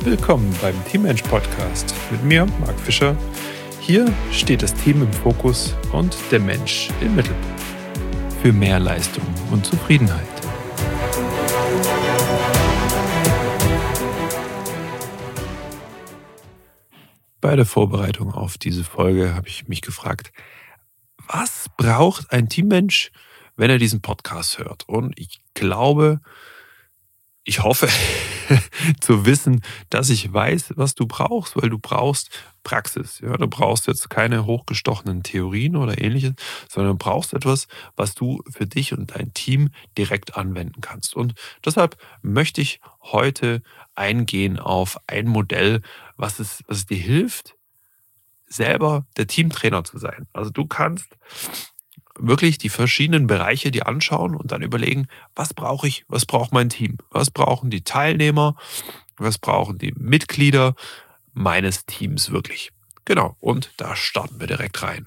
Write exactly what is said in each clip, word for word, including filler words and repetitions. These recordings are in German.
Willkommen beim Teammensch Podcast mit mir, Marc Fischer. Hier steht das Team im Fokus und der Mensch im Mittelpunkt. Für mehr Leistung und Zufriedenheit. Bei der Vorbereitung auf diese Folge habe ich mich gefragt, was braucht ein Teammensch, wenn er diesen Podcast hört? Und ich glaube, ich hoffe zu wissen, dass ich weiß, was du brauchst, weil du brauchst Praxis. Ja? Du brauchst jetzt keine hochgestochenen Theorien oder ähnliches, sondern du brauchst etwas, was du für dich und dein Team direkt anwenden kannst. Und deshalb möchte ich heute eingehen auf ein Modell, was es, was es dir hilft, selber der Teamtrainer zu sein. Also du kannst wirklich die verschiedenen Bereiche dir anschauen und dann überlegen, was brauche ich, was braucht mein Team, was brauchen die Teilnehmer, was brauchen die Mitglieder meines Teams wirklich. Genau, und da starten wir direkt rein.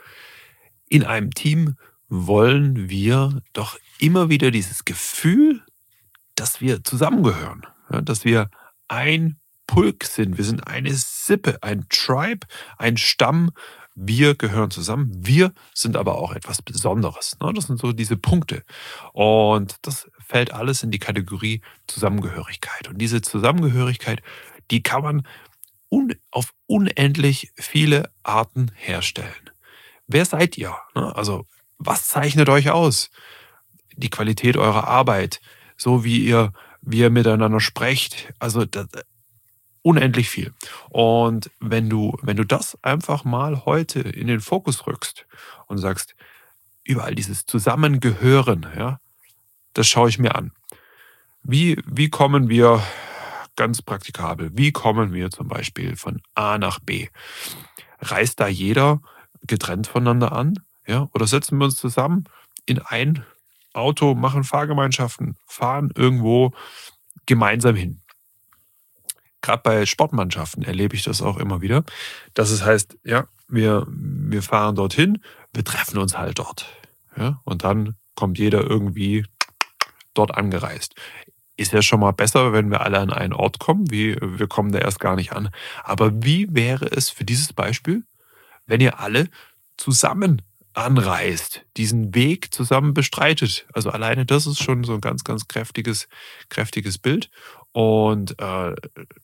In einem Team wollen wir doch immer wieder dieses Gefühl, dass wir zusammengehören, ja, dass wir ein Pulk sind, wir sind eine Sippe, ein Tribe, ein Stamm. Wir gehören zusammen, wir sind aber auch etwas Besonderes. Ne? Das sind so diese Punkte. Und das fällt alles in die Kategorie Zusammengehörigkeit. Und diese Zusammengehörigkeit, die kann man un- auf unendlich viele Arten herstellen. Wer seid ihr? Ne? Also, was zeichnet euch aus? Die Qualität eurer Arbeit, so wie ihr, wie ihr miteinander sprecht. Also, das, unendlich viel. Und wenn du, wenn du das einfach mal heute in den Fokus rückst und sagst, überall dieses Zusammengehören, ja, das schaue ich mir an. Wie, wie kommen wir ganz praktikabel? Wie kommen wir zum Beispiel von A nach B? Reist da jeder getrennt voneinander an? Ja? Oder setzen wir uns zusammen in ein Auto, machen Fahrgemeinschaften, fahren irgendwo gemeinsam hin? Gerade bei Sportmannschaften erlebe ich das auch immer wieder, dass es heißt, ja, wir, wir fahren dorthin, wir treffen uns halt dort. Ja, und dann kommt jeder irgendwie dort angereist. Ist ja schon mal besser, wenn wir alle an einen Ort kommen, wie wir kommen da erst gar nicht an. Aber wie wäre es für dieses Beispiel, wenn ihr alle zusammen anreist, diesen Weg zusammen bestreitet? Also alleine das ist schon so ein ganz, ganz kräftiges, kräftiges Bild. Und äh,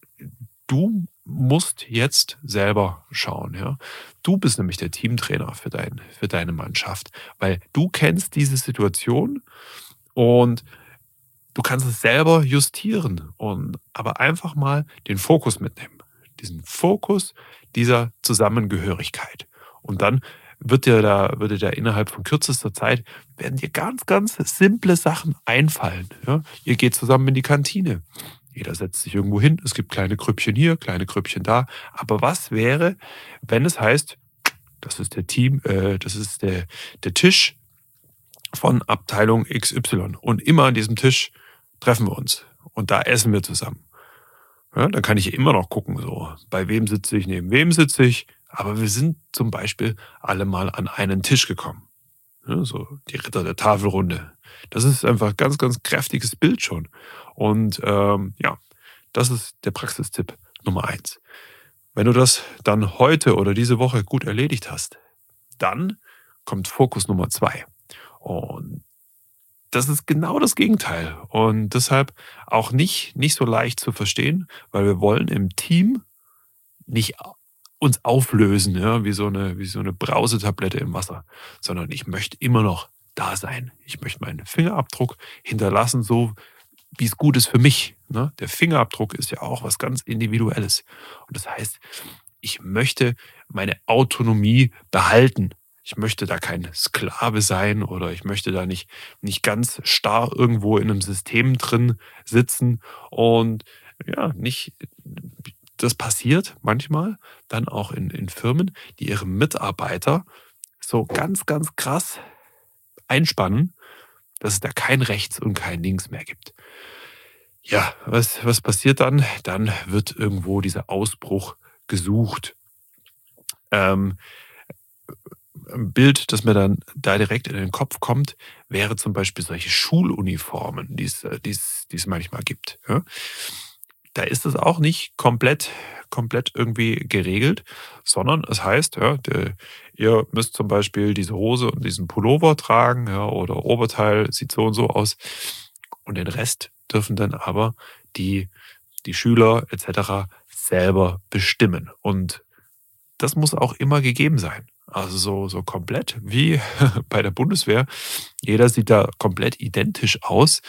du musst jetzt selber schauen. Ja? Du bist nämlich der Teamtrainer für, dein, für deine Mannschaft, weil du kennst diese Situation und du kannst es selber justieren und aber einfach mal den Fokus mitnehmen. Diesen Fokus dieser Zusammengehörigkeit. Und dann wird dir da, wird dir da innerhalb von kürzester Zeit, werden dir ganz, ganz simple Sachen einfallen. Ja? Ihr geht zusammen in die Kantine. Jeder setzt sich irgendwo hin. Es gibt kleine Grüppchen hier, kleine Grüppchen da. Aber was wäre, wenn es heißt, das ist der Team, äh, das ist der, der Tisch von Abteilung X Y. Und immer an diesem Tisch treffen wir uns. Und da essen wir zusammen. Ja, dann kann ich immer noch gucken, so, bei wem sitze ich, neben wem sitze ich. Aber wir sind zum Beispiel alle mal an einen Tisch gekommen. Ja, so die Ritter der Tafelrunde. Das ist einfach ein ganz, ganz kräftiges Bild schon. Und ähm, ja, das ist der Praxistipp Nummer eins. Wenn du das dann heute oder diese Woche gut erledigt hast, dann kommt Fokus Nummer zwei. Und das ist genau das Gegenteil. Und deshalb auch nicht, nicht so leicht zu verstehen, weil wir wollen im Team nicht uns auflösen, ja, wie so eine, wie so eine Brausetablette im Wasser, sondern ich möchte immer noch da sein. Ich möchte meinen Fingerabdruck hinterlassen, so wie es gut ist für mich. Ne? Der Fingerabdruck ist ja auch was ganz Individuelles. Und das heißt, ich möchte meine Autonomie behalten. Ich möchte da kein Sklave sein oder ich möchte da nicht, nicht ganz starr irgendwo in einem System drin sitzen und ja, nicht. Das passiert manchmal dann auch in, in Firmen, die ihre Mitarbeiter so ganz, ganz krass einspannen, dass es da kein Rechts und kein Links mehr gibt. Ja, was, was passiert dann? Dann wird irgendwo dieser Ausbruch gesucht. Ähm, ein Bild, das mir dann da direkt in den Kopf kommt, wäre zum Beispiel solche Schuluniformen, die es, die es, die es manchmal gibt. Ja? da ist es auch nicht komplett, komplett irgendwie geregelt, sondern es heißt, ja, der, ihr müsst zum Beispiel diese Hose und diesen Pullover tragen, ja, oder Oberteil sieht so und so aus. Und den Rest dürfen dann aber die, die Schüler et cetera selber bestimmen. Und das muss auch immer gegeben sein. Also so, so komplett wie bei der Bundeswehr. Jeder sieht da komplett identisch aus.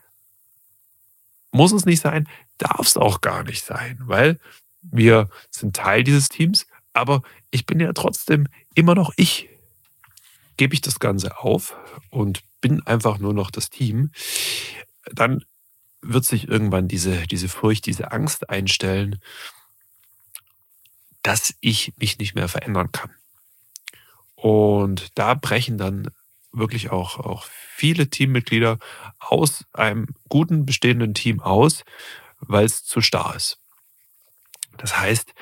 Muss es nicht sein, darf es auch gar nicht sein, weil wir sind Teil dieses Teams, aber ich bin ja trotzdem immer noch ich. Gebe ich das Ganze auf und bin einfach nur noch das Team, dann wird sich irgendwann diese, diese Furcht, diese Angst einstellen, dass ich mich nicht mehr verändern kann. Und da brechen dann wirklich auch, auch viele Teammitglieder aus einem guten bestehenden Team aus, weil es zu starr ist. Das heißt,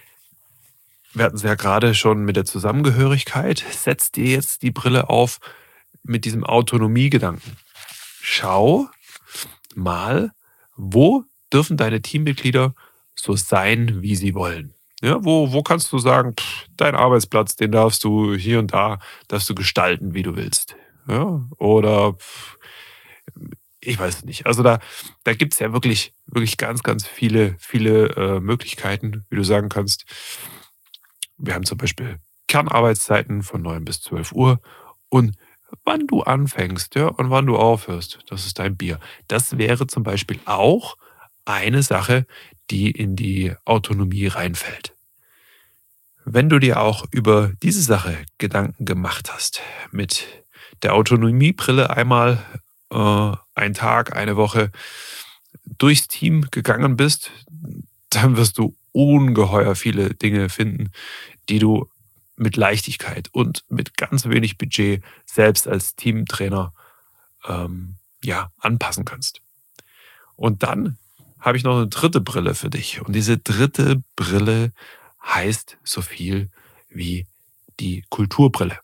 wir hatten es ja gerade schon mit der Zusammengehörigkeit. Setz dir jetzt die Brille auf mit diesem Autonomiegedanken. Schau mal, wo dürfen deine Teammitglieder so sein, wie sie wollen. Ja, wo, wo kannst du sagen, pff, dein Arbeitsplatz, den darfst du hier und da, darfst du gestalten, wie du willst. Ja, oder pff, ich weiß es nicht. Also da, da gibt es ja wirklich, wirklich ganz, ganz viele, viele äh, Möglichkeiten, wie du sagen kannst. Wir haben zum Beispiel Kernarbeitszeiten von neun bis zwölf Uhr und wann du anfängst, ja, und wann du aufhörst, das ist dein Bier. Das wäre zum Beispiel auch eine Sache, die in die Autonomie reinfällt. Wenn du dir auch über diese Sache Gedanken gemacht hast, mit der Autonomiebrille einmal äh, einen Tag, eine Woche durchs Team gegangen bist, dann wirst du ungeheuer viele Dinge finden, die du mit Leichtigkeit und mit ganz wenig Budget selbst als Teamtrainer ähm, ja, anpassen kannst. Und dann habe ich noch eine dritte Brille für dich. Und diese dritte Brille heißt so viel wie die Kulturbrille.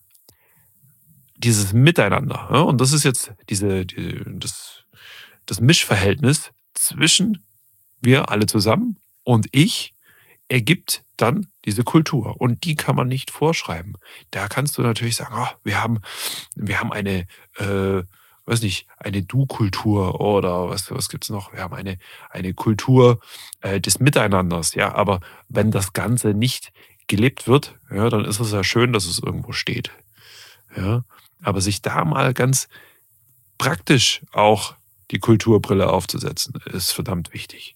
Dieses Miteinander. Ja, und das ist jetzt diese, die, das, das Mischverhältnis zwischen wir alle zusammen und ich ergibt dann diese Kultur. Und die kann man nicht vorschreiben. Da kannst du natürlich sagen, oh, wir haben, wir haben eine, äh, weiß nicht, eine Du-Kultur oder was, was gibt es noch? Wir haben eine, eine Kultur äh, des Miteinanders. Ja, aber wenn das Ganze nicht gelebt wird, ja, dann ist es ja schön, dass es irgendwo steht. Ja, aber sich da mal ganz praktisch auch die Kulturbrille aufzusetzen, ist verdammt wichtig.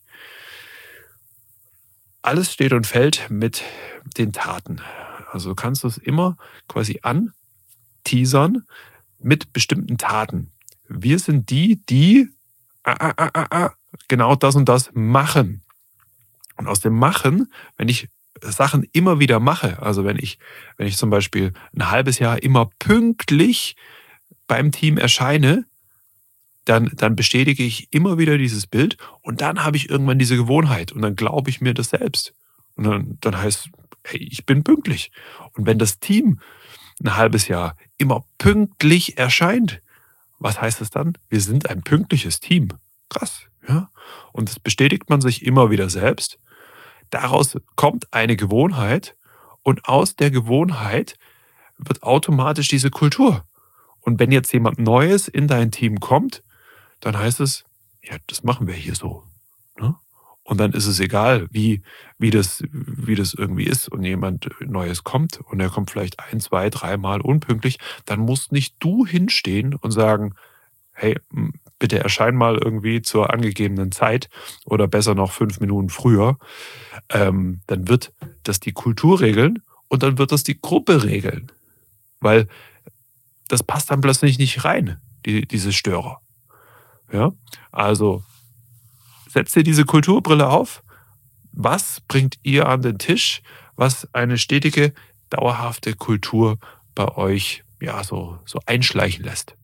Alles steht und fällt mit den Taten. Also du kannst es immer quasi anteasern mit bestimmten Taten. Wir sind die, die ah, ah, ah, ah, ah, genau das und das machen. Und aus dem Machen, wenn ich Sachen immer wieder mache, also wenn ich, wenn ich zum Beispiel ein halbes Jahr immer pünktlich beim Team erscheine, dann, dann bestätige ich immer wieder dieses Bild und dann habe ich irgendwann diese Gewohnheit und dann glaube ich mir das selbst. Und dann, dann heißt, hey, ich bin pünktlich. Und wenn das Team ein halbes Jahr immer pünktlich erscheint, was heißt das dann? Wir sind ein pünktliches Team. Krass, ja. Und das bestätigt man sich immer wieder selbst. Daraus kommt eine Gewohnheit und aus der Gewohnheit wird automatisch diese Kultur. Und wenn jetzt jemand Neues in dein Team kommt, dann heißt es, ja, das machen wir hier so. Ne? Und dann ist es egal, wie, wie, das, wie das irgendwie ist und jemand Neues kommt und er kommt vielleicht ein, zwei, dreimal unpünktlich, dann musst nicht du hinstehen und sagen, hey, bitte erschein mal irgendwie zur angegebenen Zeit oder besser noch fünf Minuten früher. Ähm, dann wird das die Kultur regeln und dann wird das die Gruppe regeln. Weil das passt dann plötzlich nicht rein, die, diese Störer. Ja, also setzt ihr diese Kulturbrille auf. Was bringt ihr an den Tisch, was eine stetige, dauerhafte Kultur bei euch ja, so, so einschleichen lässt?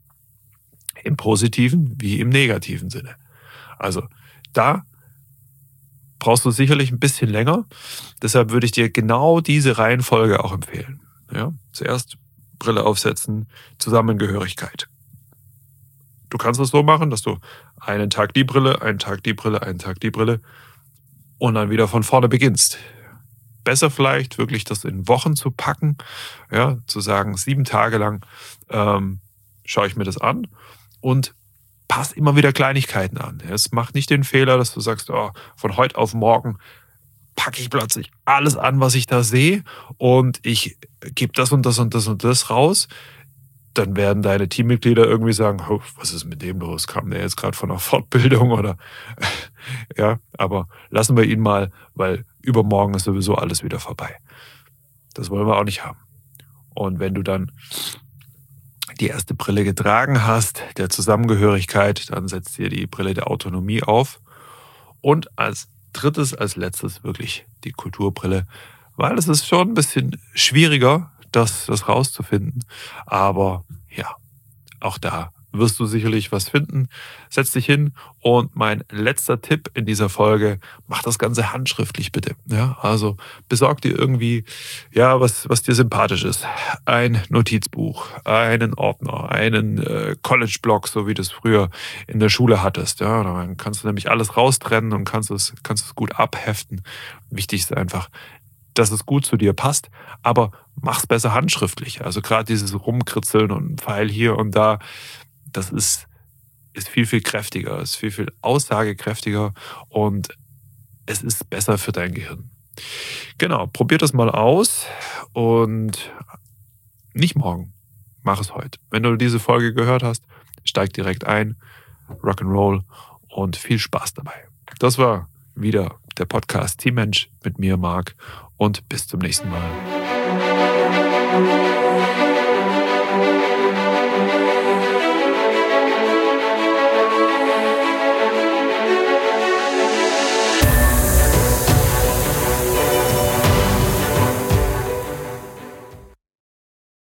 Im positiven wie im negativen Sinne. Also da brauchst du sicherlich ein bisschen länger. Deshalb würde ich dir genau diese Reihenfolge auch empfehlen. Ja, zuerst Brille aufsetzen, Zusammengehörigkeit. Du kannst es so machen, dass du einen Tag die Brille, einen Tag die Brille, einen Tag die Brille und dann wieder von vorne beginnst. Besser vielleicht wirklich das in Wochen zu packen, ja, zu sagen, sieben Tage lang ähm, schaue ich mir das an und passe immer wieder Kleinigkeiten an. Es macht nicht den Fehler, dass du sagst, oh, von heute auf morgen packe ich plötzlich alles an, was ich da sehe und ich gebe das und das und das und das raus. Dann werden deine Teammitglieder irgendwie sagen, oh, was ist mit dem los? Kam der jetzt gerade von einer Fortbildung oder ja, aber lassen wir ihn mal, weil übermorgen ist sowieso alles wieder vorbei. Das wollen wir auch nicht haben. Und wenn du dann die erste Brille getragen hast, der Zusammengehörigkeit, dann setzt dir die Brille der Autonomie auf. Und als drittes, als letztes wirklich die Kulturbrille, weil es ist schon ein bisschen schwieriger, das, das rauszufinden. Aber ja, auch da wirst du sicherlich was finden. Setz dich hin und mein letzter Tipp in dieser Folge, mach das Ganze handschriftlich bitte. Ja, also besorg dir irgendwie, ja, was, was dir sympathisch ist. Ein Notizbuch, einen Ordner, einen äh, College-Blog, so wie du es früher in der Schule hattest. Ja, dann kannst du nämlich alles raustrennen und kannst es, kannst es gut abheften. Wichtig ist einfach, dass es gut zu dir passt, aber mach's besser handschriftlich. Also gerade dieses Rumkritzeln und ein Pfeil hier und da, das ist, ist viel, viel kräftiger, ist viel, viel aussagekräftiger und es ist besser für dein Gehirn. Genau, probier das mal aus und nicht morgen, mach es heute. Wenn du diese Folge gehört hast, steig direkt ein, Rock'n'Roll und viel Spaß dabei. Das war wieder der Podcast Teammensch mit mir, Marc, und bis zum nächsten Mal.